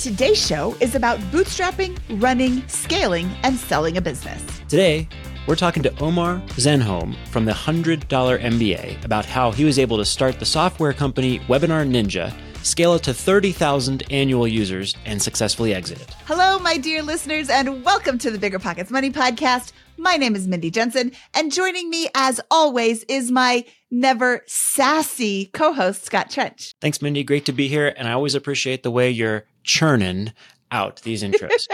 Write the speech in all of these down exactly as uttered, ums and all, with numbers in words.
today's show is about bootstrapping, running, scaling, and selling a business. Today, we're talking to Omar Zenhom from the one hundred dollar M B A about how he was able to start the software company Webinar Ninja, scale it to thirty thousand annual users, and successfully exit it. Hello, my dear listeners, and welcome to the Bigger Pockets Money Podcast. My name is Mindy Jensen, and joining me, as always, is my never sassy co-host, Scott Trench. Thanks, Mindy. Great to be here, and I always appreciate the way you're churning out these intros.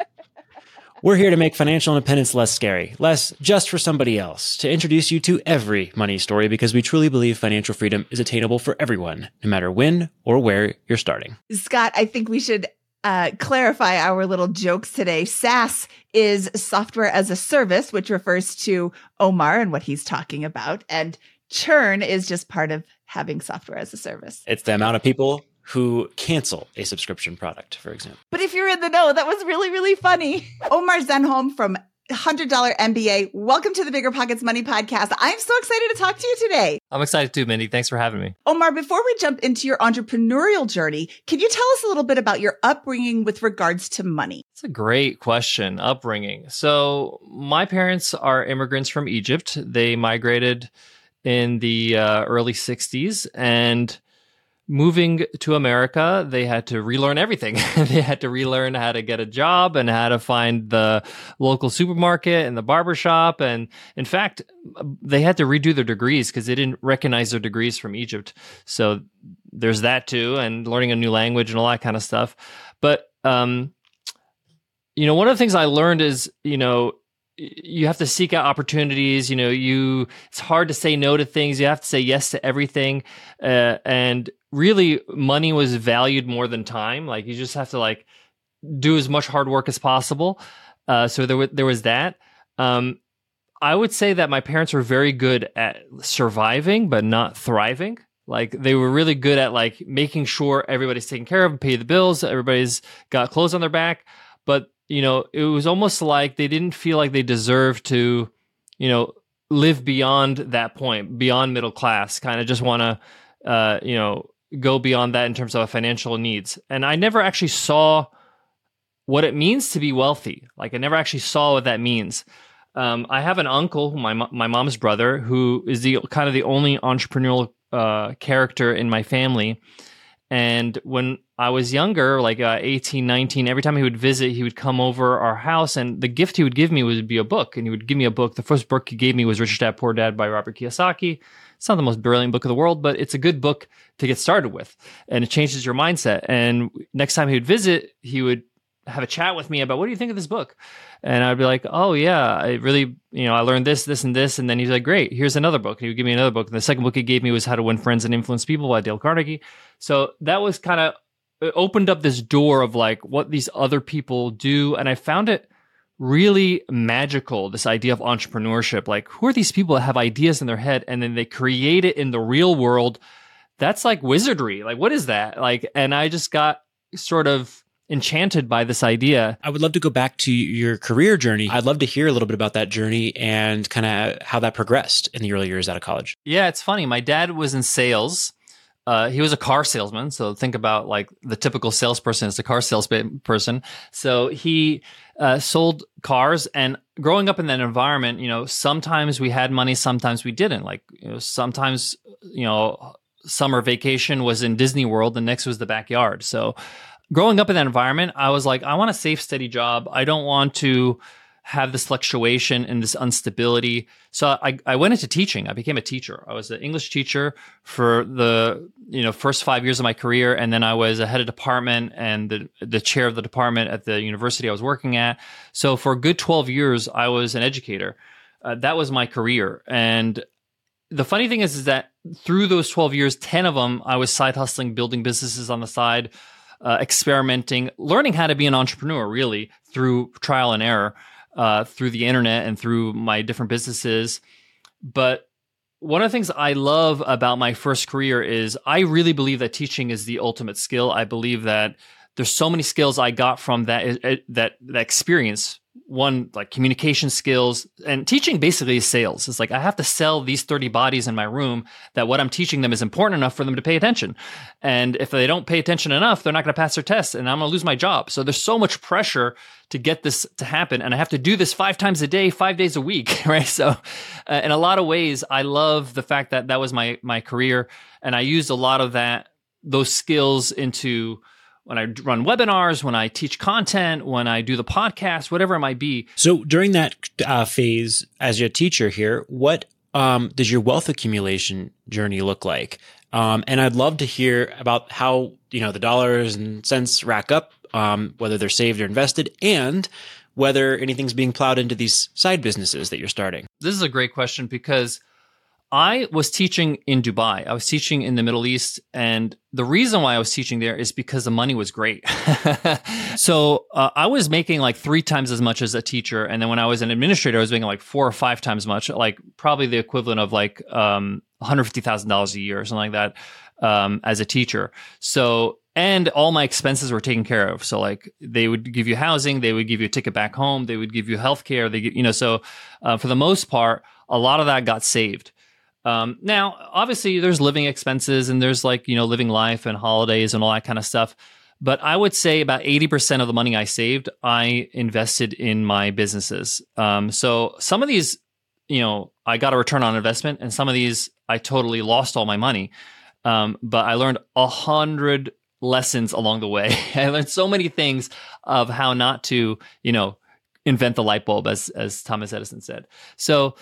We're here to make financial independence less scary, less just for somebody else, to introduce you to every money story because we truly believe financial freedom is attainable for everyone, no matter when or where you're starting. Scott, I think we should uh, clarify our little jokes today. SaaS is software as a service, which refers to Omar and what he's talking about. And churn is just part of having software as a service. It's the amount of people who cancel a subscription product, for example. But if you're in the know, that was really, really funny. Omar Zenhom from one hundred dollar M B A. Welcome to the Bigger Pockets Money Podcast. I'm so excited to talk to you today. I'm excited too, Mindy. Thanks for having me. Omar, before we jump into your entrepreneurial journey, can you tell us a little bit about your upbringing with regards to money? It's a great question, upbringing. So my parents are immigrants from Egypt. They migrated in the uh, early sixties, and moving to America, they had to relearn everything. They had to relearn how to get a job and how to find the local supermarket and the barbershop. And in fact, they had to redo their degrees because they didn't recognize their degrees from Egypt. So there's that too, and learning a new language and all that kind of stuff. But, um, you know, one of the things I learned is, you know, you have to seek out opportunities. You know, you, it's hard to say no to things. You have to say yes to everything. Uh, and really, money was valued more than time. Like, you just have to like do as much hard work as possible. Uh, so there was, there was that. Um, I would say that my parents were very good at surviving, but not thriving. Like, they were really good at like making sure everybody's taken care of, pay the bills, everybody's got clothes on their back. But you know, it was almost like they didn't feel like they deserved to, you know, live beyond that point, beyond middle class, kind of just want to, uh, you know, go beyond that in terms of financial needs. And I never actually saw what it means to be wealthy. Like, I never actually saw what that means. Um, I have an uncle, my my mom's brother, who is the kind of the only entrepreneurial uh, character in my family. And when I was younger, like uh, eighteen, nineteen, every time he would visit, he would come over our house, and the gift he would give me would be a book. And he would give me a book. The first book he gave me was Rich Dad, Poor Dad by Robert Kiyosaki. It's not the most brilliant book in the world, but it's a good book to get started with. And it changes your mindset. And next time he would visit, he would have a chat with me about, what do you think of this book? And I'd be like, oh yeah, I really, you know, I learned this, this, and this. And then he's like, great, here's another book. And he would give me another book. And the second book he gave me was How to Win Friends and Influence People by Dale Carnegie. So that was kind of, it opened up this door of like what these other people do. And I found it really magical, this idea of entrepreneurship. Like, who are these people that have ideas in their head and then they create it in the real world? That's like wizardry. Like, what is that? Like, and I just got sort of enchanted by this idea. I would love to go back to your career journey. I'd love to hear a little bit about that journey and kind of how that progressed in the early years out of college. Yeah, it's funny. My dad was in sales. Uh, he was a car salesman. So think about like the typical salesperson is a car salesperson. So he uh, sold cars, and growing up in that environment, you know, sometimes we had money, sometimes we didn't. Like, you know, sometimes, you know, summer vacation was in Disney World, the next was the backyard. So growing up in that environment, I was like, I want a safe, steady job. I don't want to have this fluctuation and this instability. So I, I went into teaching. I became a teacher. I was an English teacher for the, you know, first five years of my career. And then I was a head of department and the, the chair of the department at the university I was working at. So for a good twelve years, I was an educator. Uh, that was my career. And the funny thing is, is that through those twelve years, ten of them, I was side hustling, building businesses on the side, uh, experimenting, learning how to be an entrepreneur, really, through trial and error. Uh, through the internet and through my different businesses. But one of the things I love about my first career is I really believe that teaching is the ultimate skill. I believe that there's so many skills I got from that that that experience one, like communication skills, and teaching basically is sales. It's like I have to sell these thirty bodies in my room that what I'm teaching them is important enough for them to pay attention. And if they don't pay attention enough, they're not going to pass their tests and I'm going to lose my job. So there's so much pressure to get this to happen. And I have to do this five times a day, five days a week, right? So uh, in a lot of ways, I love the fact that that was my my career. And I used a lot of that, those skills into when I run webinars, when I teach content, when I do the podcast, whatever it might be. So during that uh, phase as your teacher here, what um, does your wealth accumulation journey look like? Um, and I'd love to hear about how, you know, the dollars and cents rack up, um, whether they're saved or invested, and whether anything's being plowed into these side businesses that you're starting. This is a great question because I was teaching in Dubai. I was teaching in the Middle East. And the reason why I was teaching there is because the money was great. So uh, I was making like three times as much as a teacher. And then when I was an administrator, I was making like four or five times much, like probably the equivalent of like um, one hundred fifty thousand dollars a year or something like that um, as a teacher. So, and all my expenses were taken care of. So like they would give you housing, they would give you a ticket back home, they would give you healthcare. They, you know, so uh, for the most part, a lot of that got saved. Um, now, obviously, there's living expenses and there's like, you know, living life and holidays and all that kind of stuff. But I would say about eighty percent of the money I saved, I invested in my businesses. Um, so some of these, you know, I got a return on investment and some of these I totally lost all my money. Um, but I learned a hundred lessons along the way. I learned so many things of how not to, you know, invent the light bulb, as, as Thomas Edison said. So,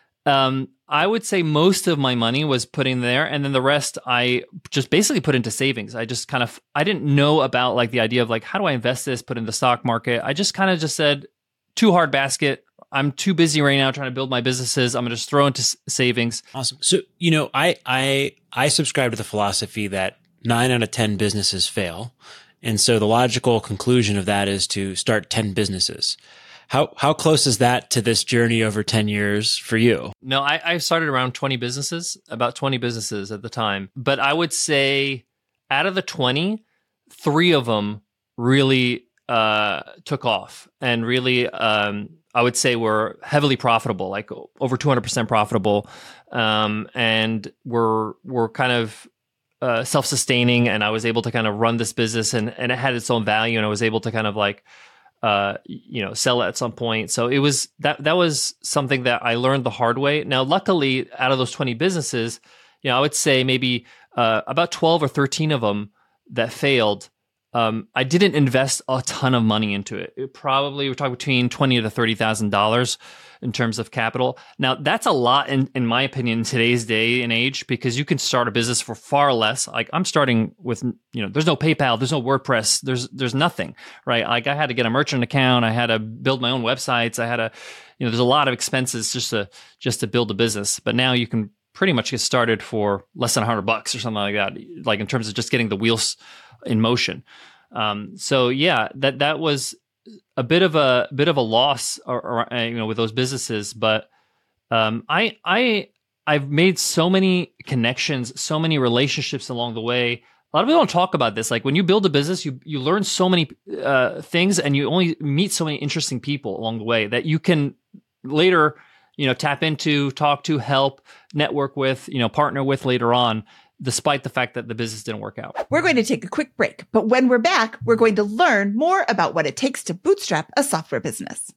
Um, I would say most of my money was put in there, and then the rest I just basically put into savings. I just kind of, I didn't know about like the idea of like, how do I invest this, put in the stock market? I just kind of just said, too hard basket. I'm too busy right now trying to build my businesses. I'm going to just throw into s- savings. Awesome. So, you know, I, I, I subscribe to the philosophy that nine out of ten businesses fail. And so the logical conclusion of that is to start ten businesses. How how close is that to this journey over ten years for you? No, I, I started around twenty businesses, about twenty businesses at the time. But I would say out of the twenty, three of them really uh, took off and really, um, I would say were heavily profitable, like over two hundred percent profitable, um, and were, were kind of uh, self-sustaining. And I was able to kind of run this business and, and it had its own value. And I was able to kind of like, uh, you know, sell it at some point. So it was that, that was something that I learned the hard way. Now, luckily out of those twenty businesses, you know, I would say maybe, uh, about twelve or thirteen of them that failed. Um, I didn't invest a ton of money into it. It probably, we're talking between twenty to thirty thousand dollars in terms of capital. Now, that's a lot in, in my opinion, in today's day and age, because you can start a business for far less. Like I'm starting with, you know, there's no PayPal, there's no WordPress, there's there's nothing, right? Like I had to get a merchant account, I had to build my own websites, I had to, you know, there's a lot of expenses just to just to build a business. But now you can pretty much get started for less than a hundred bucks or something like that, like in terms of just getting the wheels in motion. Um, so yeah, that that was a bit of a bit of a loss, or, or you know, with those businesses. But um, I I I've made so many connections, so many relationships along the way. A lot of people don't talk about this. Like when you build a business, you you learn so many uh, things, and you only meet so many interesting people along the way that you can later, you know, tap into, talk to, help, network with, you know, partner with later on, despite the fact that the business didn't work out. We're going to take a quick break, but when we're back, we're going to learn more about what it takes to bootstrap a software business.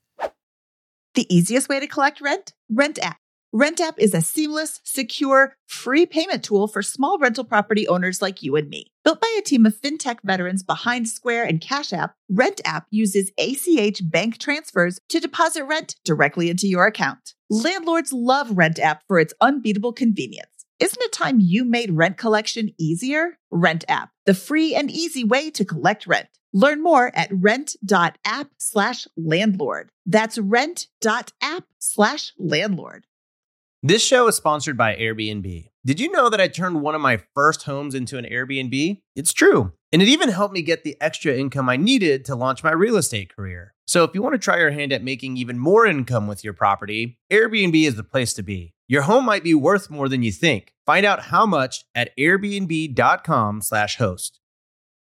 The easiest way to collect rent? RentApp. RentApp is a seamless, secure, free payment tool for small rental property owners like you and me. Built by a team of fintech veterans behind Square and Cash App, RentApp uses A C H bank transfers to deposit rent directly into your account. Landlords love RentApp for its unbeatable convenience. Isn't it time you made rent collection easier? RentApp, the free and easy way to collect rent. Learn more at rent.app slash landlord. That's rent.app slash landlord. This show is sponsored by Airbnb. Did you know that I turned one of my first homes into an Airbnb? It's true. And it even helped me get the extra income I needed to launch my real estate career. So if you want to try your hand at making even more income with your property, Airbnb is the place to be. Your home might be worth more than you think. Find out how much at airbnb.com slash host.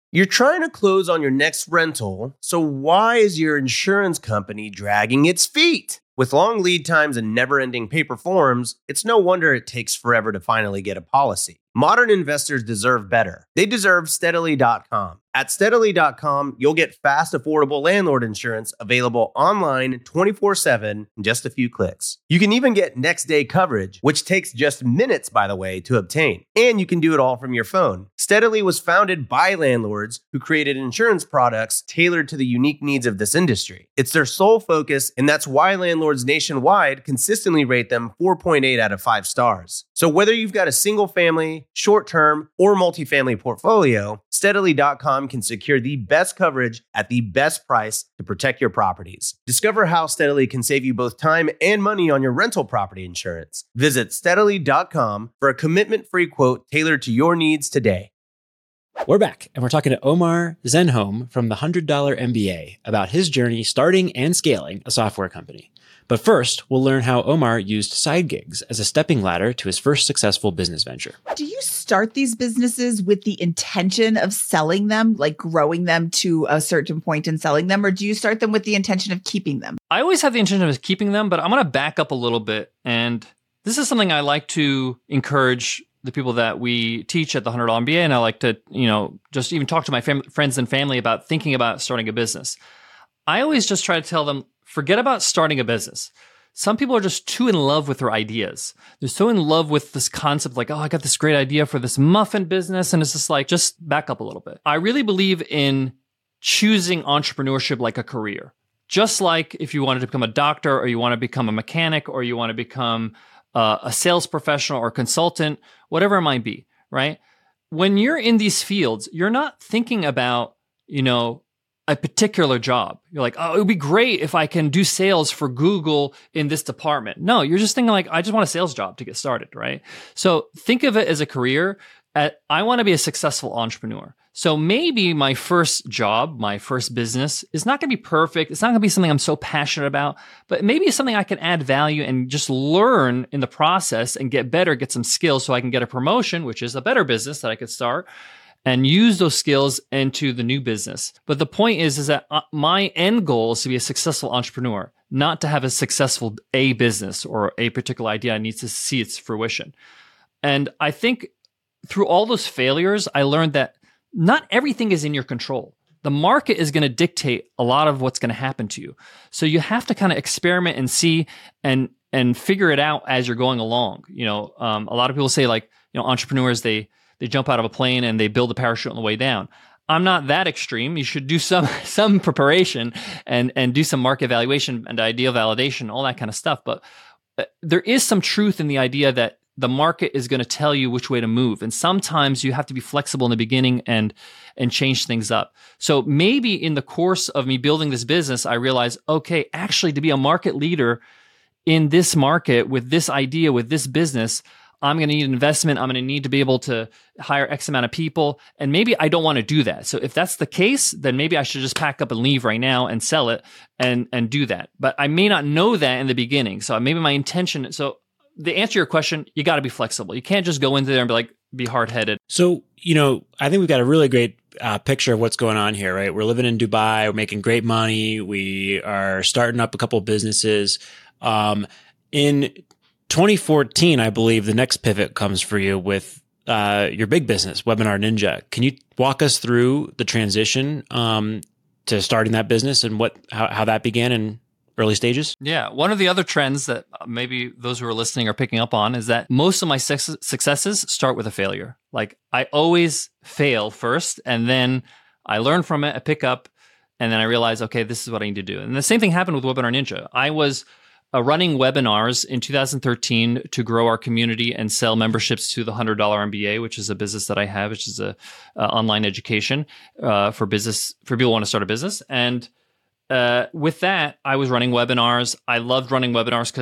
You're trying to close on your next rental, so why is your insurance company dragging its feet? With long lead times and never-ending paper forms, it's no wonder it takes forever to finally get a policy. Modern investors deserve better. They deserve Steadily dot com. At Steadily dot com, you'll get fast, affordable landlord insurance available online twenty-four seven in just a few clicks. You can even get next-day coverage, which takes just minutes, by the way, to obtain. And you can do it all from your phone. Steadily was founded by landlords who created insurance products tailored to the unique needs of this industry. It's their sole focus, and that's why landlords nationwide consistently rate them four point eight out of five stars. So whether you've got a single-family, short-term, or multifamily portfolio, Steadily dot com can secure the best coverage at the best price to protect your properties. Discover how Steadily can save you both time and money on your rental property insurance. Visit Steadily dot com for a commitment-free quote tailored to your needs today. We're back, and we're talking to Omar Zenhom from the one hundred dollar M B A about his journey starting and scaling a software company. But first, we'll learn how Omar used side gigs as a stepping ladder to his first successful business venture. Do you start these businesses with the intention of selling them, like growing them to a certain point and selling them, or do you start them with the intention of keeping them? I always have the intention of keeping them, but I'm going to back up a little bit. And this is something I like to encourage the people that we teach at the one hundred dollar M B A. And I like to, you know, just even talk to my fam- friends and family about thinking about starting a business. I always just try to tell them, forget about starting a business. Some people are just too in love with their ideas. They're so in love with this concept, like, oh, I got this great idea for this muffin business. And it's just like, just back up a little bit. I really believe in choosing entrepreneurship like a career. Just like if you wanted to become a doctor, or you want to become a mechanic, or you want to become uh, a sales professional or consultant, whatever it might be, right? When you're in these fields, you're not thinking about, you know, a particular job. You're like, oh, it would be great if I can do sales for Google in this department. No, you're just thinking like, I just want a sales job to get started, right? So think of it as a career. At, I want to be a successful entrepreneur. So maybe my first job, my first business is not going to be perfect. It's not going to be something I'm so passionate about, but maybe it's something I can add value and just learn in the process and get better, get some skills so I can get a promotion, which is a better business that I could start, and use those skills into the new business. But the point is, is that my end goal is to be a successful entrepreneur, not to have a successful A business or a particular idea I need to see its fruition. And I think through all those failures, I learned that not everything is in your control. The market is going to dictate a lot of what's going to happen to you. So you have to kind of experiment and see and and figure it out as you're going along. You know, um, a lot of people say like, you know, entrepreneurs, they They jump out of a plane and they build a parachute on the way down. I'm not that extreme. You should do some some preparation and and do some market evaluation and idea validation, all that kind of stuff. But there is some truth in the idea that the market is going to tell you which way to move. And sometimes you have to be flexible in the beginning and and change things up. So maybe in the course of me building this business, I realized, okay, actually to be a market leader in this market with this idea, with this business, I'm going to need investment. I'm going to need to be able to hire X amount of people. And maybe I don't want to do that. So if that's the case, then maybe I should just pack up and leave right now and sell it and, and do that. But I may not know that in the beginning. So maybe my intention. So the answer to your question, you got to be flexible. You can't just go into there and be like, be hard-headed. So, you know, I think we've got a really great uh, picture of what's going on here, right? We're living in Dubai. We're making great money. We are starting up a couple of businesses. Um, in twenty fourteen, I believe the next pivot comes for you with uh, your big business, Webinar Ninja. Can you walk us through the transition um, to starting that business and what how, how that began in early stages? Yeah. One of the other trends that maybe those who are listening are picking up on is that most of my su- successes start with a failure. Like I always fail first, and then I learn from it, I pick up, and then I realize, okay, this is what I need to do. And the same thing happened with Webinar Ninja. I was Uh, running webinars in two thousand thirteen to grow our community and sell memberships to the one hundred dollar M B A, which is a business that I have, which is a uh, online education uh, for business for people who want to start a business. And uh, with that, I was running webinars. I loved running webinars because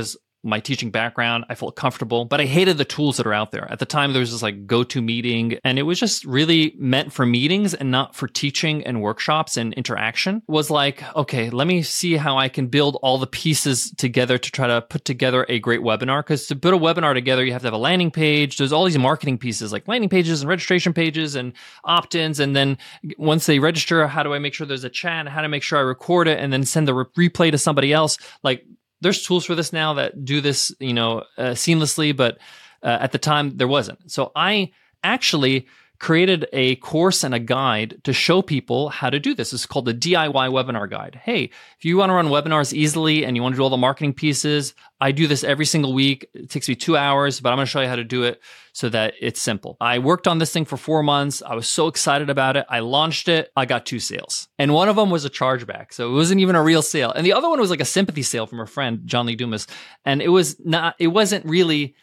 my teaching background. I felt comfortable, but I hated the tools that are out there. At the time, there was this like GoToMeeting, and it was just really meant for meetings and not for teaching and workshops and interaction. It was like, okay, let me see how I can build all the pieces together to try to put together a great webinar. Because to put a webinar together, you have to have a landing page. There's all these marketing pieces like landing pages and registration pages and opt-ins. And then once they register, how do I make sure there's a chat? How to make sure I record it and then send the re- replay to somebody else? Like, there's tools for this now that do this, you know, uh, seamlessly, but uh, at the time there wasn't. So I actually created a course and a guide to show people how to do this. It's called the D I Y Webinar Guide. Hey, if you want to run webinars easily and you want to do all the marketing pieces, I do this every single week. It takes me two hours, but I'm going to show you how to do it so that it's simple. I worked on this thing for four months. I was so excited about it. I launched it. I got two sales. And one of them was a chargeback. So it wasn't even a real sale. And the other one was like a sympathy sale from a friend, John Lee Dumas. And it was not, it wasn't really,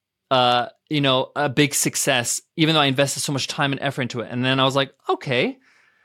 uh, you know, a big success, even though I invested so much time and effort into it. And then I was like, okay,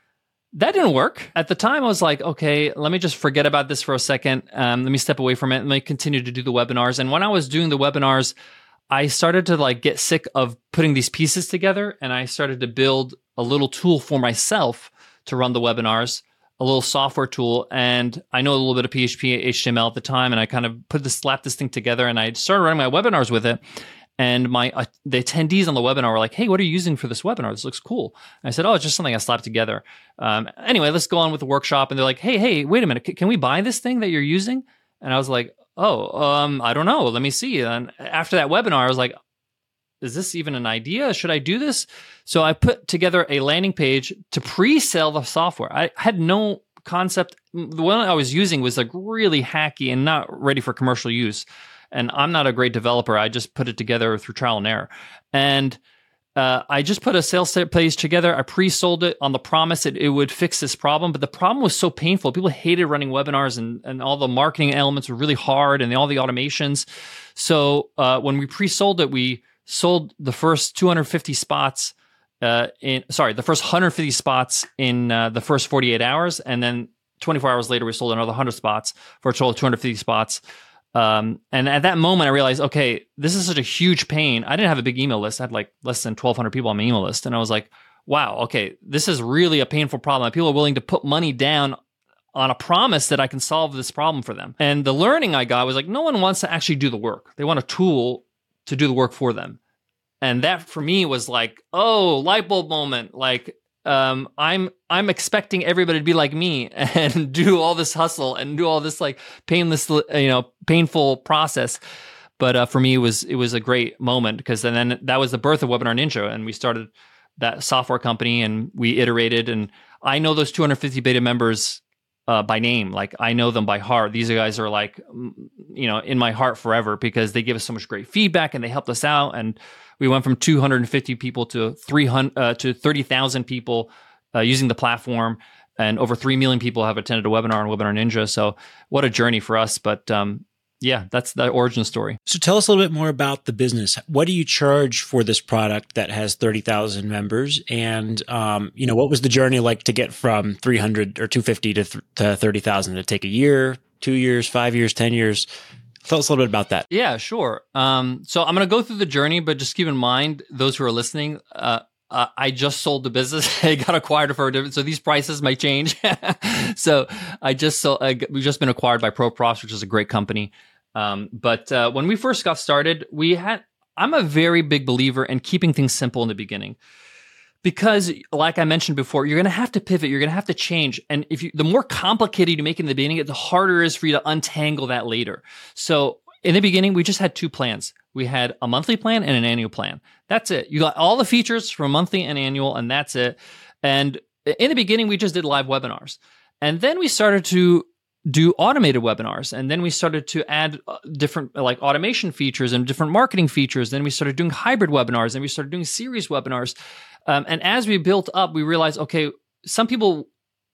that didn't work. At the time, I was like, okay, let me just forget about this for a second. Um, let me step away from it. Let me continue to do the webinars. And when I was doing the webinars, I started to like get sick of putting these pieces together. And I started to build a little tool for myself to run the webinars, a little software tool. And I know a little bit of P H P, H T M L at the time. And I kind of put this, slapped this thing together and I started running my webinars with it. And my uh, the attendees on the webinar were like, hey, what are you using for this webinar? This looks cool. And I said, oh, it's just something I slapped together. Um, anyway, let's go on with the workshop. And they're like, hey, hey, wait a minute. C- can we buy this thing that you're using? And I was like, oh, um, I don't know. Let me see. And after that webinar, I was like, is this even an idea? Should I do this? So I put together a landing page to pre-sell the software. I had no concept. The one I was using was like really hacky and not ready for commercial use. And I'm not a great developer. I just put it together through trial and error. And uh, I just put a sales page together. I pre-sold it on the promise that it would fix this problem. But the problem was so painful. People hated running webinars and, and all the marketing elements were really hard and all the automations. So uh, when we pre-sold it, we sold the first two hundred fifty spots uh, in, sorry, the first one hundred fifty spots in uh, the first forty-eight hours. And then twenty-four hours later, we sold another one hundred spots for a total of two hundred fifty spots. Um, and at that moment, I realized, okay, this is such a huge pain. I didn't have a big email list. I had like less than twelve hundred people on my email list. And I was like, wow, okay, this is really a painful problem. People are willing to put money down on a promise that I can solve this problem for them. And the learning I got was like, no one wants to actually do the work. They want a tool to do the work for them. And that for me was like, oh, light bulb moment. Like, um, I'm I'm expecting everybody to be like me and do all this hustle and do all this like painless, you know, painful process. But uh, for me, it was it was a great moment because then, then that was the birth of Webinar Ninja, and we started that software company and we iterated. And I know those two hundred fifty beta members uh, by name. Like I know them by heart. These guys are like, you know, in my heart forever because they give us so much great feedback and they helped us out. And we went from two hundred fifty people to three hundred uh, to thirty thousand people uh, using the platform, and over three million people have attended a webinar on Webinar Ninja. So what a journey for us. But um, yeah, that's the origin story. So tell us a little bit more about the business. What do you charge for this product that has thirty thousand members? And, um, you know, what was the journey like to get from three hundred or two hundred fifty to, th- to thirty thousand? Did it take a year, two years, five years, ten years? Tell us a little bit about that. Yeah, sure. Um, so I'm going to go through the journey, but just keep in mind, those who are listening, uh, uh, I just sold the business. I got acquired for a different, so these prices might change. So I just sold, uh, we've just been acquired by ProProfs, which is a great company. Um, but uh, when we first got started, we had, I'm a very big believer in keeping things simple in the beginning. Because, like I mentioned before, you're going to have to pivot. You're going to have to change. And if you, the more complicated you make it in the beginning, the harder it is for you to untangle that later. So in the beginning, we just had two plans. We had a monthly plan and an annual plan. That's it. You got all the features from monthly and annual, and that's it. And in the beginning, we just did live webinars. And then we started to do automated webinars. And then we started to add different like automation features and different marketing features. Then we started doing hybrid webinars, and we started doing series webinars. Um, and as we built up, we realized, okay, some people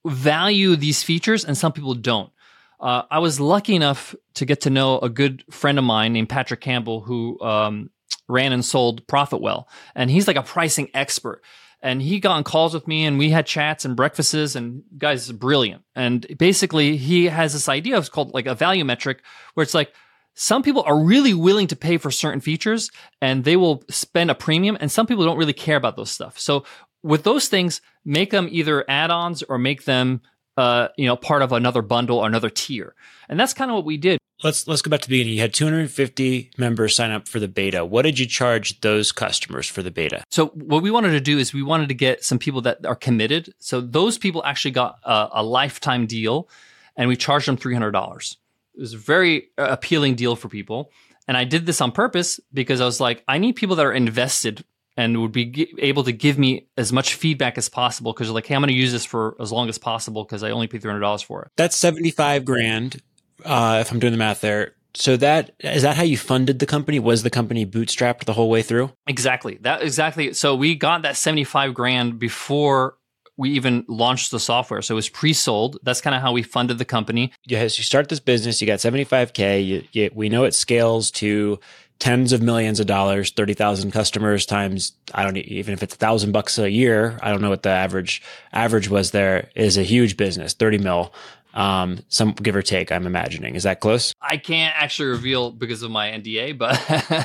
value these features and some people don't. Uh, I was lucky enough to get to know a good friend of mine named Patrick Campbell, who um, ran and sold ProfitWell. And he's like a pricing expert. And he got on calls with me and we had chats and breakfasts, and guys, brilliant. And basically he has this idea, it's called like a value metric, where it's like, some people are really willing to pay for certain features and they will spend a premium, and some people don't really care about those stuff. So with those things, make them either add-ons or make them uh, you know, part of another bundle or another tier. And that's kind of what we did. Let's let's go back to the beginning. You had two hundred fifty members sign up for the beta. What did you charge those customers for the beta? So what we wanted to do is we wanted to get some people that are committed. So those people actually got a, a lifetime deal, and we charged them three hundred dollars. It was a very appealing deal for people. And I did this on purpose because I was like, I need people that are invested and would be g- able to give me as much feedback as possible, because they're like, hey, I'm going to use this for as long as possible because I only paid three hundred dollars for it. That's seventy-five grand. Uh, if I'm doing the math there. So that, is that how you funded the company? Was the company bootstrapped the whole way through? Exactly. That exactly. So we got that seventy-five grand before we even launched the software. So it was pre-sold. That's kind of how we funded the company. Yes, you start this business, you got seventy-five K. You, you, we know it scales to tens of millions of dollars, thirty thousand customers times, I don't even if it's a thousand bucks a year. I don't know what the average average was there, is a huge business, thirty mil. Um, some give or take, I'm imagining. Is that close? I can't actually reveal because of my N D A, but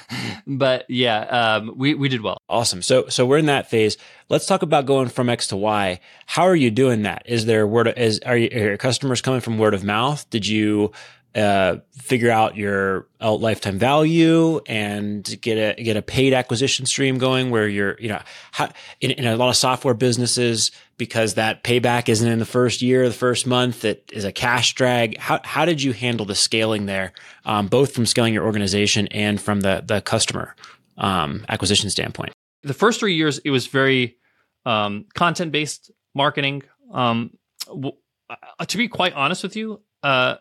but yeah, um, we we did well. Awesome. So so we're in that phase. Let's talk about going from X to Y. How are you doing that? Is there word of, is are, you, are your customers coming from word of mouth? Did you uh, figure out your lifetime value and get a get a paid acquisition stream going where you're, you know, how, in, in a lot of software businesses, because that payback isn't in the first year, the first month, it is a cash drag. How how did you handle the scaling there, um, both from scaling your organization and from the the customer um, acquisition standpoint? The first three years, it was very um, content based marketing. Um, w- to be quite honest with you, uh,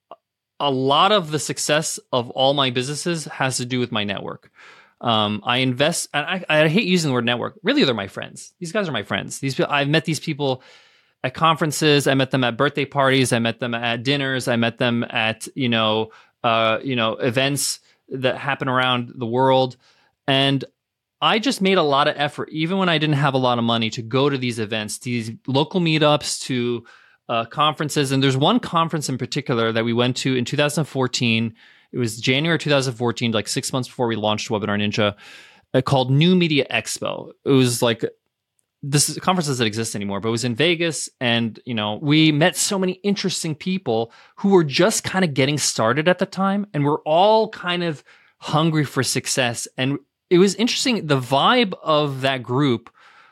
a lot of the success of all my businesses has to do with my network. Um, I invest, and I, I hate using the word network. Really, they're my friends. These guys are my friends. These people, I've met these people at conferences. I met them at birthday parties. I met them at dinners. I met them at, you know, uh, you know, events that happen around the world. And I just made a lot of effort, even when I didn't have a lot of money, to go to these events, these local meetups, to uh, conferences. And there's one conference in particular that we went to in two thousand fourteen. It was January two thousand fourteen, like six months before we launched Webinar Ninja, uh, called New Media Expo. It was like, this is conferences that exist anymore, but it was in Vegas. And, you know, we met so many interesting people who were just kind of getting started at the time. And we're all kind of hungry for success. And it was interesting. The vibe of that group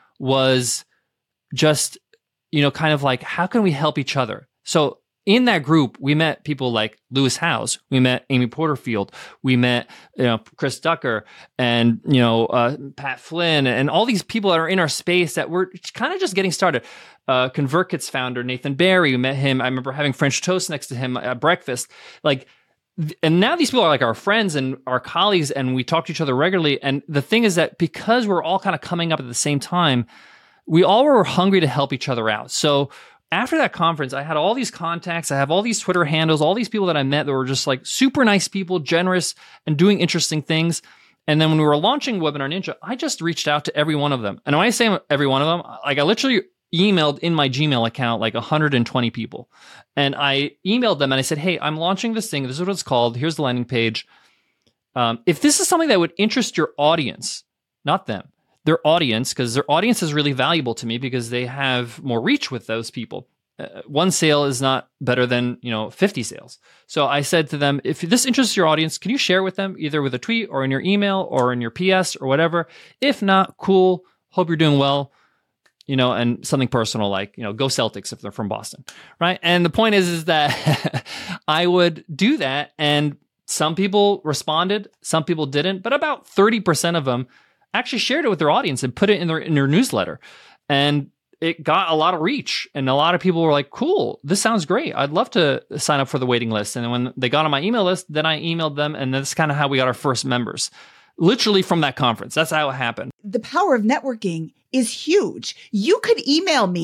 was just, you know, kind of like, how can we help each other? So in that group, we met people like Lewis Howes, we met Amy Porterfield, we met, you know, Chris Ducker, and, you know, uh, Pat Flynn, and all these people that are in our space that were kind of just getting started. Uh, ConvertKit's founder, Nathan Barry, we met him. I remember having French toast next to him at breakfast. Like, and now these people are like our friends and our colleagues, and we talk to each other regularly. And the thing is that because we're all kind of coming up at the same time, we all were hungry to help each other out. So after that conference, I had all these contacts. I have all these Twitter handles, all these people that I met that were just like super nice people, generous, and doing interesting things. And then when we were launching Webinar Ninja, I just reached out to every one of them. And when I say every one of them, like I literally emailed in my Gmail account like one hundred twenty people. And I emailed them and I said, hey, I'm launching this thing. This is what it's called. Here's the landing page. Um, if this is something that would interest your audience, not them, their audience, because their audience is really valuable to me because they have more reach with those people. Uh, one sale is not better than, you know, fifty sales. So I said to them, if this interests your audience, can you share with them either with a tweet or in your email or in your P S or whatever? If not, cool. Hope you're doing well. You know, and something personal like, you know, go Celtics if they're from Boston, right? And the point is, is that I would do that, and some people responded, some people didn't, but about thirty percent of them actually shared it with their audience and put it in their in their newsletter. And it got a lot of reach. And a lot of people were like, cool, this sounds great. I'd love to sign up for the waiting list. And when they got on my email list, then I emailed them. And that's kind of how we got our first members, literally from that conference. That's how it happened. The power of networking is huge. You could email me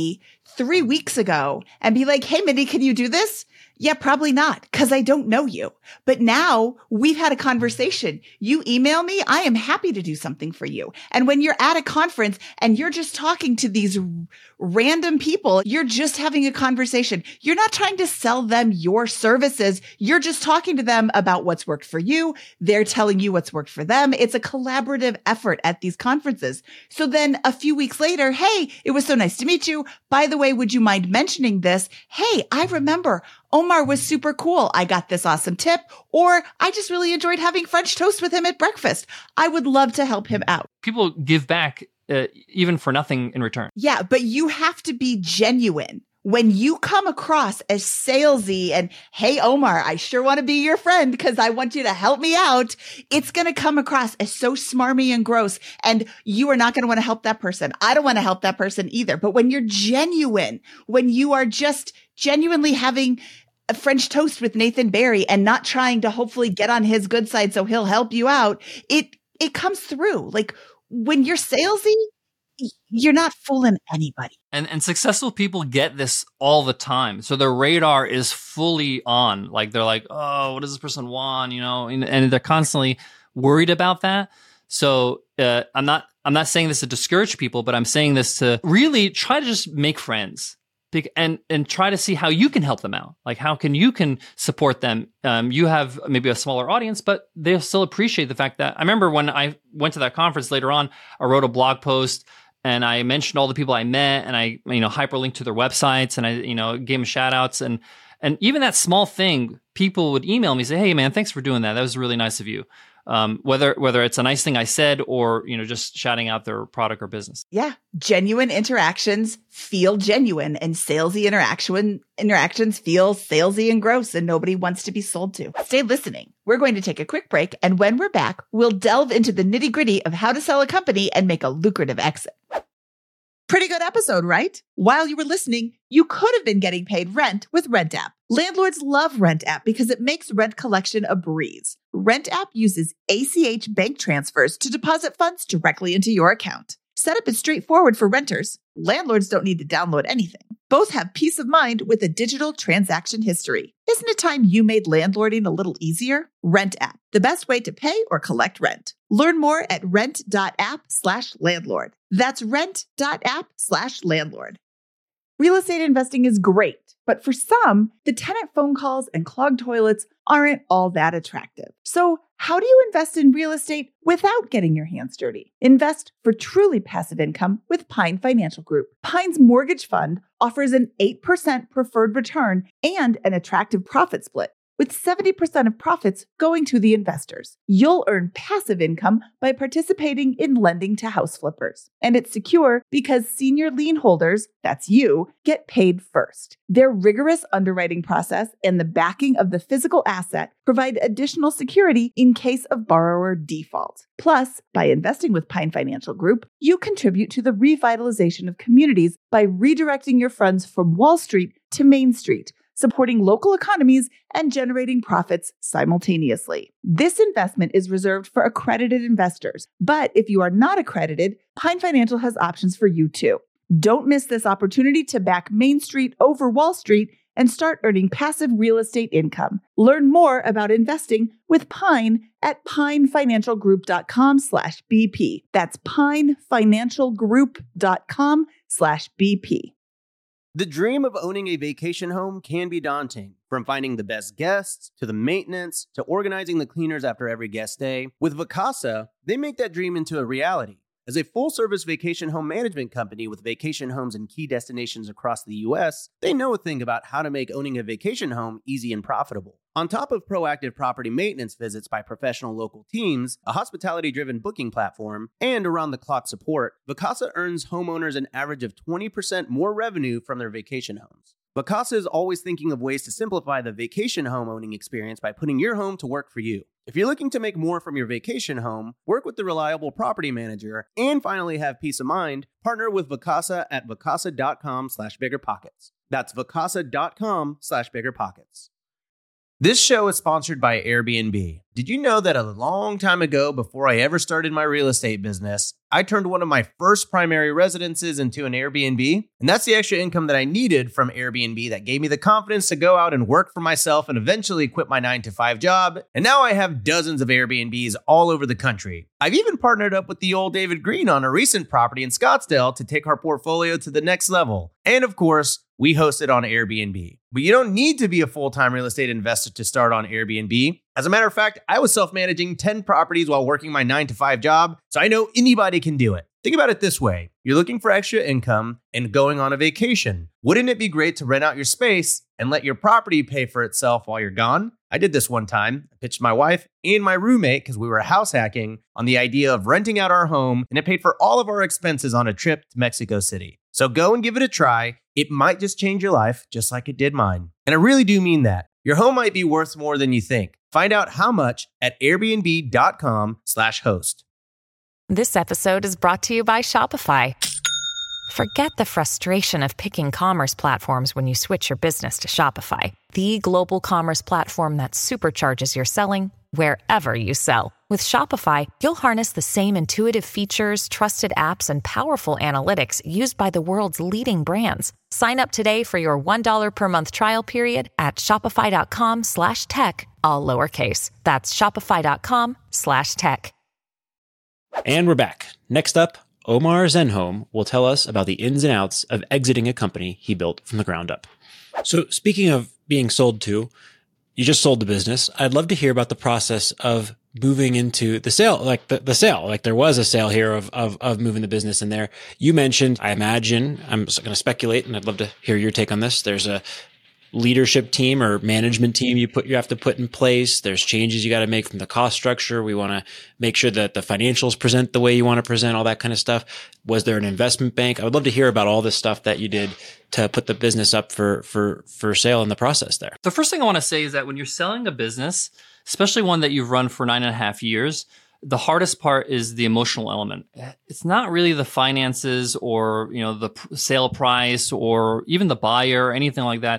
three weeks ago and be like, hey, Mindy, can you do this? Yeah, probably not, because I don't know you. But now we've had a conversation. You email me, I am happy to do something for you. And when you're at a conference and you're just talking to these random people, you're just having a conversation. You're not trying to sell them your services. You're just talking to them about what's worked for you. They're telling you what's worked for them. It's a collaborative effort at these conferences. So then a few weeks later, hey, it was so nice to meet you. By the way, would you mind mentioning this? Hey, I remember Omar was super cool. I got this awesome tip, or I just really enjoyed having French toast with him at breakfast. I would love to help him out. People give back uh, even for nothing in return. Yeah, but you have to be genuine. When you come across as salesy and, hey, Omar, I sure want to be your friend because I want you to help me out, it's going to come across as so smarmy and gross, and you are not going to want to help that person. I don't want to help that person either. But when you're genuine, when you are just genuinely having a French toast with Nathan Barry and not trying to hopefully get on his good side so he'll help you out, it it comes through. Like when you're salesy, you're not fooling anybody. And and successful people get this all the time. So their radar is fully on. Like they're like, oh, what does this person want? You know, and, and they're constantly worried about that. So uh, I'm not I'm not saying this to discourage people, but I'm saying this to really try to just make friends. And and try to see how you can help them out. Like how can you can support them? Um, you have maybe a smaller audience, but they'll still appreciate the fact that I remember when I went to that conference later on, I wrote a blog post and I mentioned all the people I met and I, you know, hyperlinked to their websites and I, you know, gave them shout outs and, and even that small thing, people would email me and say, hey man, thanks for doing that. That was really nice of you. Um, whether whether it's a nice thing I said or, you know, just shouting out their product or business. Yeah. Genuine interactions feel genuine and salesy interaction interactions feel salesy and gross and nobody wants to be sold to. Stay listening. We're going to take a quick break. And when we're back, we'll delve into the nitty gritty of how to sell a company and make a lucrative exit. Pretty good episode, right? While you were listening, you could have been getting paid rent with RentApp. Landlords love RentApp because it makes rent collection a breeze. RentApp uses A C H bank transfers to deposit funds directly into your account. Setup is straightforward for renters. Landlords don't need to download anything. Both have peace of mind with a digital transaction history. Isn't it time you made landlording a little easier? RentApp, the best way to pay or collect rent. Learn more at rent.app slash landlord. That's rent.app slash landlord. Real estate investing is great, but for some, the tenant phone calls and clogged toilets aren't all that attractive. So how do you invest in real estate without getting your hands dirty? Invest for truly passive income with Pine Financial Group. Pine's mortgage fund offers an eight percent preferred return and an attractive profit split, with seventy percent of profits going to the investors. You'll earn passive income by participating in lending to house flippers. And it's secure because senior lien holders, that's you, get paid first. Their rigorous underwriting process and the backing of the physical asset provide additional security in case of borrower default. Plus, by investing with Pine Financial Group, you contribute to the revitalization of communities by redirecting your funds from Wall Street to Main Street, supporting local economies and generating profits simultaneously. This investment is reserved for accredited investors, but if you are not accredited, Pine Financial has options for you too. Don't miss this opportunity to back Main Street over Wall Street and start earning passive real estate income. Learn more about investing with Pine at pinefinancialgroup.com slash BP. That's pinefinancialgroup.com slash BP. The dream of owning a vacation home can be daunting. From finding the best guests, to the maintenance, to organizing the cleaners after every guest stay. With Vacasa, they make that dream into a reality. As a full-service vacation home management company with vacation homes in key destinations across the U S, they know a thing about how to make owning a vacation home easy and profitable. On top of proactive property maintenance visits by professional local teams, a hospitality-driven booking platform, and around-the-clock support, Vacasa earns homeowners an average of twenty percent more revenue from their vacation homes. Vacasa is always thinking of ways to simplify the vacation home owning experience by putting your home to work for you. If you're looking to make more from your vacation home, work with the reliable property manager, and finally have peace of mind, partner with Vacasa at vacasa.com slash biggerpockets. That's vacasa.com slash biggerpockets. This show is sponsored by Airbnb. Did you know that a long time ago, before I ever started my real estate business, I turned one of my first primary residences into an Airbnb? And that's the extra income that I needed from Airbnb that gave me the confidence to go out and work for myself and eventually quit my nine to five job. And now I have dozens of Airbnbs all over the country. I've even partnered up with the old David Green on a recent property in Scottsdale to take our portfolio to the next level. And of course, we host it on Airbnb. But you don't need to be a full-time real estate investor to start on Airbnb. As a matter of fact, I was self-managing ten properties while working my nine to five job, so I know anybody can do it. Think about it this way. You're looking for extra income and going on a vacation. Wouldn't it be great to rent out your space and let your property pay for itself while you're gone? I did this one time. I pitched my wife and my roommate, because we were house hacking, on the idea of renting out our home, and it paid for all of our expenses on a trip to Mexico City. So go and give it a try. It might just change your life, just like it did mine. And I really do mean that. Your home might be worth more than you think. Find out how much at airbnb.com slash host. This episode is brought to you by Shopify. Forget the frustration of picking commerce platforms when you switch your business to Shopify, the global commerce platform that supercharges your selling wherever you sell. With Shopify, you'll harness the same intuitive features, trusted apps, and powerful analytics used by the world's leading brands. Sign up today for your one dollar per month trial period at shopify.com slash tech, all lowercase. That's shopify.com slash tech. And we're back. Next up, Omar Zenhom will tell us about the ins and outs of exiting a company he built from the ground up. So speaking of being sold to, you just sold the business. I'd love to hear about the process of moving into the sale, like the, the sale, like there was a sale here of, of, of moving the business in there. You mentioned, I imagine, I'm going to speculate, and I'd love to hear your take on this. There's a leadership team or management team you put, you have to put in place. There's changes you got to make from the cost structure. We want to make sure that the financials present the way you want to present, all that kind of stuff. Was there an investment bank? I would love to hear about all this stuff that you did to put the business up for, for, for sale in the process there. The first thing I want to say is that when you're selling a business, especially one that you've run for nine and a half years, the hardest part is the emotional element. It's not really the finances or, you know, the sale price or even the buyer or anything like that.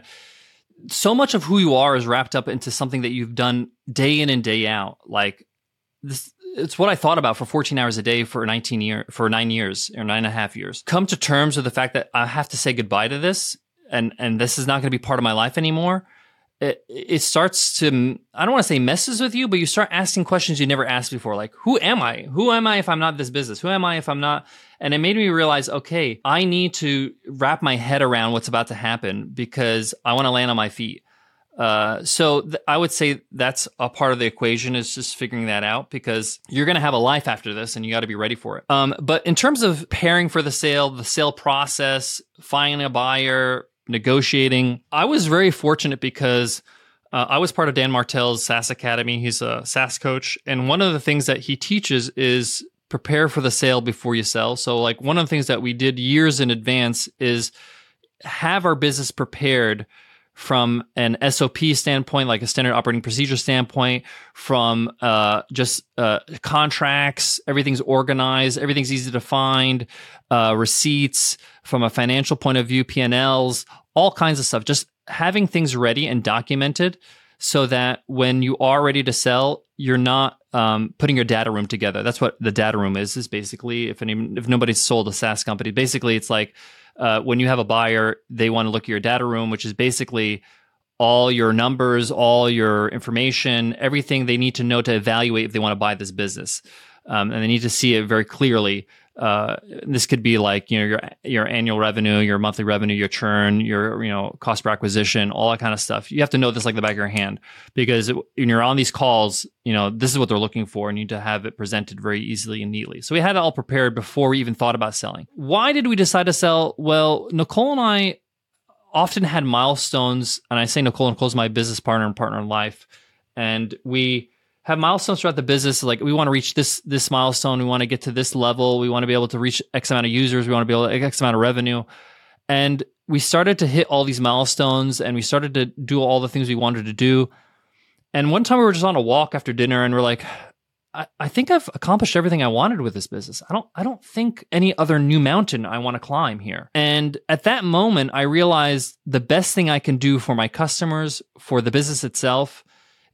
So much of who you are is wrapped up into something that you've done day in and day out. Like this, it's what I thought about for fourteen hours a day for nineteen years, for nine years or nine and a half years. Come to terms with the fact that I have to say goodbye to this, and and this is not going to be part of my life anymore. It, it starts to, I don't want to say messes with you, but you start asking questions you never asked before. Like, who am I? Who am I if I'm not this business? Who am I if I'm not? And it made me realize, okay, I need to wrap my head around what's about to happen because I want to land on my feet. Uh, so th- I would say that's a part of the equation, is just figuring that out, because you're going to have a life after this and you got to be ready for it. Um, but in terms of preparing for the sale, the sale process, finding a buyer, negotiating, I was very fortunate because uh, I was part of Dan Martell's SaaS Academy. He's a SaaS coach. And one of the things that he teaches is prepare for the sale before you sell. So like one of the things that we did years in advance is have our business prepared from an S O P standpoint, like a standard operating procedure standpoint, from uh, just uh, contracts, everything's organized, everything's easy to find, uh, receipts, from a financial point of view, P and L's, all kinds of stuff. Just having things ready and documented so that when you are ready to sell, you're not um, putting your data room together. That's what the data room is, is basically, if any, if nobody's sold a SaaS company, basically it's like, Uh, when you have a buyer, they want to look at your data room, which is basically all your numbers, all your information, everything they need to know to evaluate if they want to buy this business. Um, and they need to see it very clearly. Uh, this could be like, you know, your your annual revenue, your monthly revenue, your churn, your, you know, cost per acquisition, all that kind of stuff. You have to know this like the back of your hand, because it, when you're on these calls, you know, this is what they're looking for, and you need to have it presented very easily and neatly. So we had it all prepared before we even thought about selling. Why did we decide to sell? Well, Nicole and I often had milestones, and I say Nicole, Nicole's my business partner and partner in life, and we have milestones throughout the business. Like, we want to reach this this milestone. We want to get to this level. We want to be able to reach X amount of users. We want to be able to X amount of revenue. And we started to hit all these milestones, and we started to do all the things we wanted to do. And one time we were just on a walk after dinner, and we're like, I, I think I've accomplished everything I wanted with this business. I don't I don't think any other new mountain I want to climb here. And at that moment, I realized the best thing I can do for my customers, for the business itself,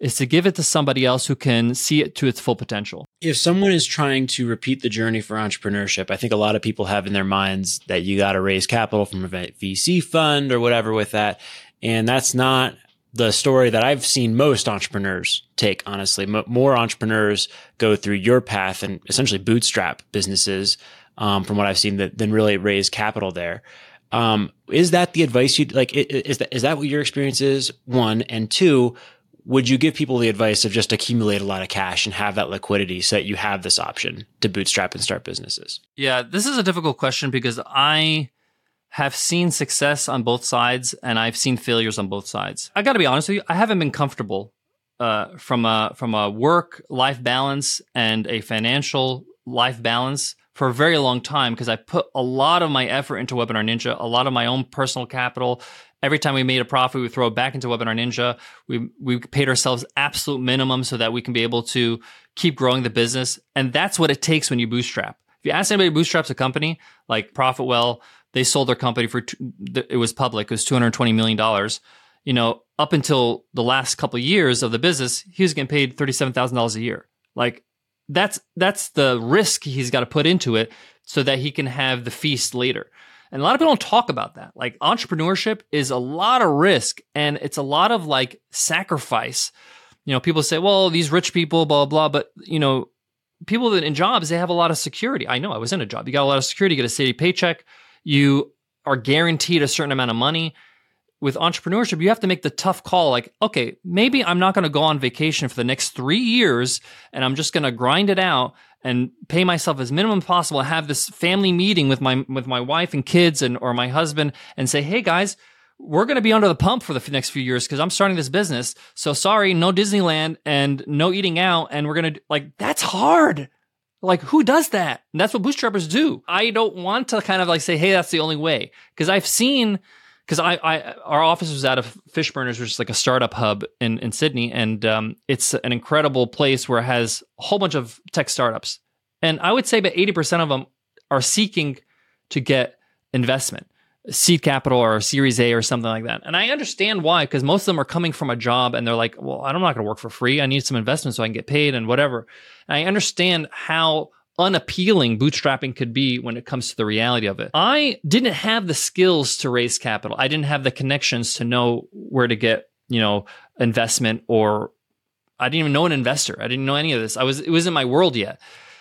is to give it to somebody else who can see it to its full potential. If someone is trying to repeat the journey for entrepreneurship, I think a lot of people have in their minds that you got to raise capital from a V C fund or whatever with that. And that's not the story that I've seen most entrepreneurs take, honestly. M- more entrepreneurs go through your path and essentially bootstrap businesses, um, from what I've seen, that, than really raise capital there. Um, is that the advice you'd like? Is that, is that what your experience is? One, and two, would you give people the advice of just accumulate a lot of cash and have that liquidity so that you have this option to bootstrap and start businesses? Yeah, this is a difficult question because I have seen success on both sides and I've seen failures on both sides. I got to be honest with you, I haven't been comfortable uh, from a from a work-life balance and a financial life balance for a very long time because I put a lot of my effort into Webinar Ninja, a lot of my own personal capital. Every time we made a profit, we throw it back into Webinar Ninja. We we paid ourselves absolute minimum so that we can be able to keep growing the business. And that's what it takes when you bootstrap. If you ask anybody who bootstraps a company like ProfitWell, they sold their company for, it was public, it was two hundred twenty million dollars. You know, up until the last couple of years of the business, he was getting paid thirty-seven thousand dollars a year. Like, that's that's the risk he's got to put into it so that he can have the feast later. And a lot of people don't talk about that. Like, entrepreneurship is a lot of risk and it's a lot of like sacrifice. You know, people say, well, these rich people, blah, blah, blah. But, you know, people that in jobs, they have a lot of security. I know I was in a job. You got a lot of security, you get a steady paycheck. You are guaranteed a certain amount of money. With entrepreneurship, you have to make the tough call. Like, okay, maybe I'm not going to go on vacation for the next three years and I'm just going to grind it out and pay myself as minimum possible, have this family meeting with my with my wife and kids and or my husband and say, hey guys, we're going to be under the pump for the next few years because I'm starting this business. So sorry, no Disneyland and no eating out. And we're going to, like, that's hard. Like, who does that? And that's what bootstrappers do. I don't want to kind of like say, hey, that's the only way. Because I've seen, because I, I, our office was out of Fishburners, which is like a startup hub in, in Sydney. And um, it's an incredible place where it has a whole bunch of tech startups. And I would say about eighty percent of them are seeking to get investment, seed capital or a Series A or something like that. And I understand why, because most of them are coming from a job and they're like, well, I'm not going to work for free. I need some investment so I can get paid and whatever. And I understand how unappealing bootstrapping could be when it comes to the reality of it. I didn't have the skills to raise capital. I didn't have the connections to know where to get, you know, investment, or I didn't even know an investor. I didn't know any of this. I was, it wasn't my world yet.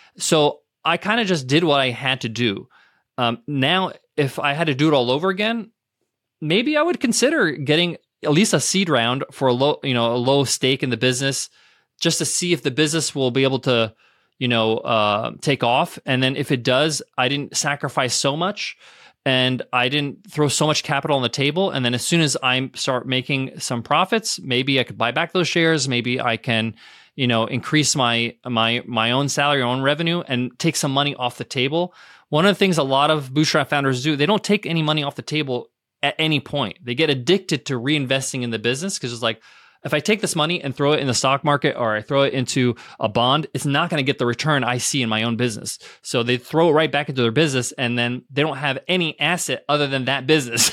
So I kind of just did what I had to do. Um, now, if I had to do it all over again, maybe I would consider getting at least a seed round for a low, you know, a low stake in the business, just to see if the business will be able to, you know, uh, take off. And then if it does, I didn't sacrifice so much and I didn't throw so much capital on the table. And then as soon as I start making some profits, maybe I could buy back those shares. Maybe I can, you know, increase my my my own salary, own revenue, and take some money off the table. One of the things a lot of bootstrap founders do, they don't take any money off the table at any point. They get addicted to reinvesting in the business because it's like, if I take this money and throw it in the stock market or I throw it into a bond, it's not going to get the return I see in my own business. So they throw it right back into their business and then they don't have any asset other than that business.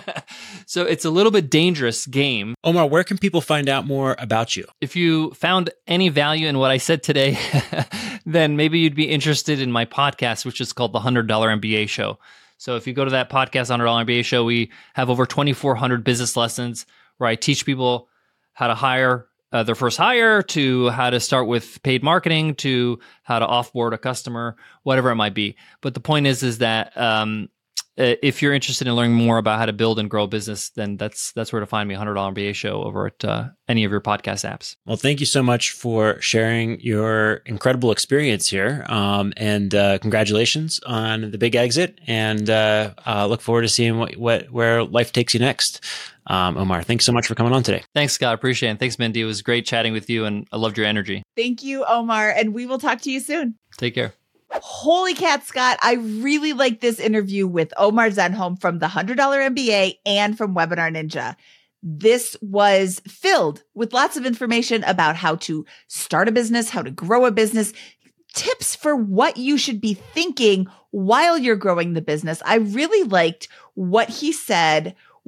So it's a little bit dangerous game. Omar, where can people find out more about you? If you found any value in what I said today, then maybe you'd be interested in my podcast, which is called the one hundred dollar M B A Show. So if you go to that podcast, one hundred dollar M B A Show, we have over twenty-four hundred business lessons where I teach people how to hire uh, their first hire, to how to start with paid marketing, to how to offboard a customer, whatever it might be. But the point is, is that um, if you're interested in learning more about how to build and grow a business, then that's that's where to find me, one hundred dollar M B A Show over at uh, any of your podcast apps. Well, thank you so much for sharing your incredible experience here. Um, and uh, congratulations on the big exit. And uh, uh, look forward to seeing what, what where life takes you next. Um, Omar, thanks so much for coming on today. Thanks, Scott. Appreciate it. And thanks, Mindy. It was great chatting with you, and I loved your energy. Thank you, Omar. And we will talk to you soon. Take care. Holy cat, Scott. I really like this interview with Omar Zenhom from the one hundred dollar M B A and from Webinar Ninja. This was filled with lots of information about how to start a business, how to grow a business, tips for what you should be thinking while you're growing the business. I really liked what he said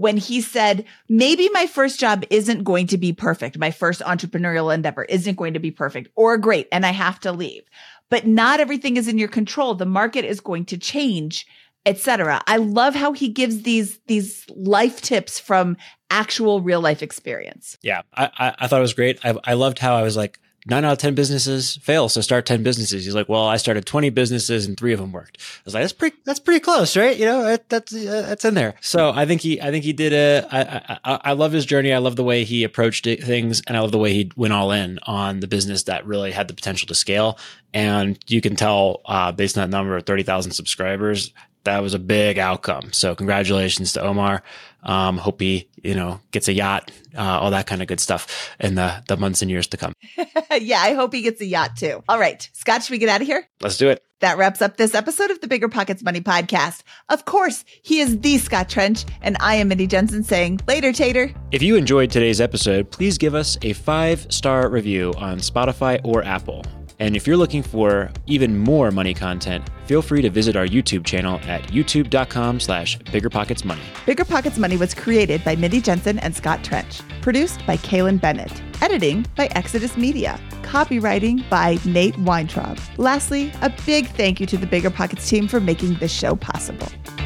when he said, maybe my first job isn't going to be perfect. My first entrepreneurial endeavor isn't going to be perfect or great, and I have to leave. But not everything is in your control. The market is going to change, et cetera. I love how he gives these, these life tips from actual real life experience. Yeah, I, I, I thought it was great. I, I loved how I was like, nine out of ten businesses fail, so start ten businesses. He's like, well, I started twenty businesses and three of them worked. I was like, that's pretty, that's pretty close, right? You know, that, that's, uh, that's in there. So I think he, I think he did a, I, I, I love his journey. I love the way he approached it, things, and I love the way he went all in on the business that really had the potential to scale. And you can tell, uh, based on that number of thirty thousand subscribers, that was a big outcome. So congratulations to Omar. Um, hope he, you know, gets a yacht, uh, all that kind of good stuff in the, the months and years to come. Yeah, I hope he gets a yacht too. All right, Scott, should we get out of here? Let's do it. That wraps up this episode of the Bigger Pockets Money Podcast. Of course, he is the Scott Trench, and I am Mindy Jensen saying later, Tater. If you enjoyed today's episode, please give us a five-star review on Spotify or Apple. And if you're looking for even more money content, feel free to visit our YouTube channel at youtube.com slash biggerpocketsmoney. Bigger Pockets Money was created by Mindy Jensen and Scott Trench. Produced by Kaylin Bennett. Editing by Exodus Media. Copywriting by Nate Weintraub. Lastly, a big thank you to the Bigger Pockets team for making this show possible.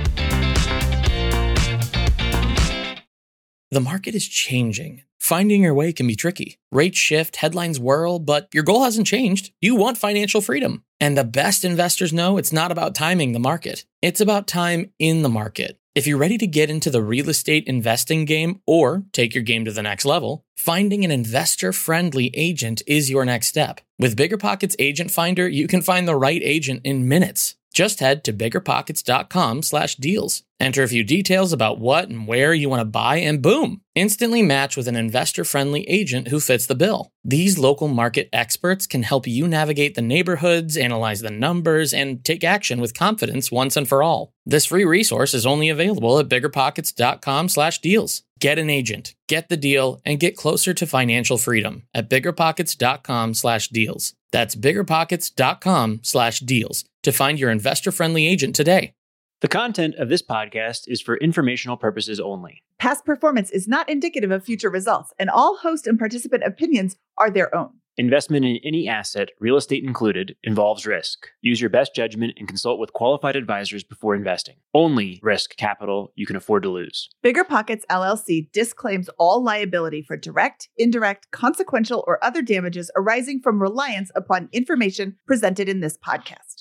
The market is changing. Finding your way can be tricky. Rates shift, headlines whirl, but your goal hasn't changed. You want financial freedom. And the best investors know it's not about timing the market. It's about time in the market. If you're ready to get into the real estate investing game or take your game to the next level, finding an investor-friendly agent is your next step. With BiggerPockets Agent Finder, you can find the right agent in minutes. Just head to biggerpockets.com slash deals. Enter a few details about what and where you want to buy, and boom, instantly match with an investor-friendly agent who fits the bill. These local market experts can help you navigate the neighborhoods, analyze the numbers, and take action with confidence once and for all. This free resource is only available at biggerpockets.com slash deals. Get an agent, get the deal, and get closer to financial freedom at biggerpockets.com slash deals. That's biggerpockets.com slash deals to find your investor-friendly agent today. The content of this podcast is for informational purposes only. Past performance is not indicative of future results, and all host and participant opinions are their own. Investment in any asset, real estate included, involves risk. Use your best judgment and consult with qualified advisors before investing. Only risk capital you can afford to lose. Bigger Pockets L L C disclaims all liability for direct, indirect, consequential, or other damages arising from reliance upon information presented in this podcast.